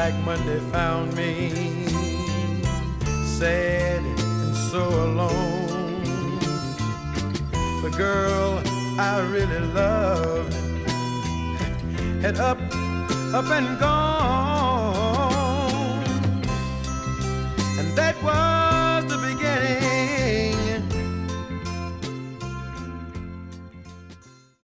Black Monday found me sad and so alone. The girl I really loved had up and gone, and that was